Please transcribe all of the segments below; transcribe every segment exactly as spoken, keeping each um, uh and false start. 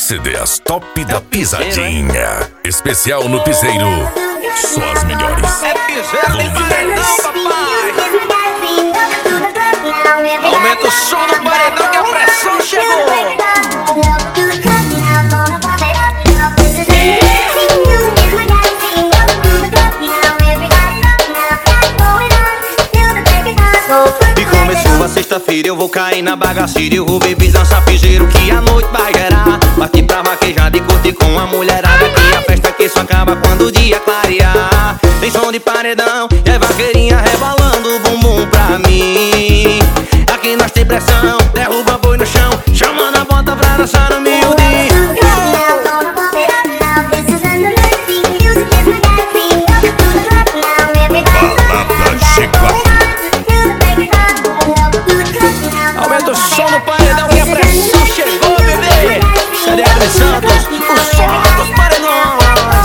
C Ds Top da Pisadinha. Especial no Piseiro. Só as melhores. É piseiro, tem paredão, papai. Aumenta o som do paredão que a pressão chegou. E começou a sexta-feira, eu vou cair na bagaceira. Eu vou beber, dançar piseiro que a noite vai gerar. Partir pra vaquejada e curtir com a mulherada. Que a festa que só acaba quando o dia clarear. Tem som de paredão e a vaqueirinha rebolando o bumbum pra mim. Aqui nós tem pressão, derruba boi no chão, chamando a bota pra dançar no miudinho. Balada chegou. Aumenta o som do paredão que a pressão chegou, bebê. Cadê a pressão dos, o som dos paredões?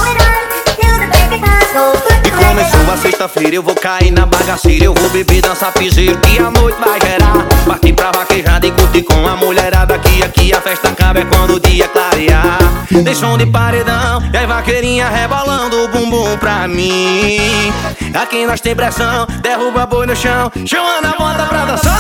E começou a sexta-feira, eu vou cair na bagaceira. Eu vou beber, dançar piseiro que a noite vai gerar. Partir pra vaquejada e curtir com a mulherada. Que aqui a festa acaba é quando o dia clarear. Tem som de paredão e a vaqueirinha rebolando o bumbum pra mim. Aqui nós tem pressão, derruba boi no chão, chamando a bota pra dançar.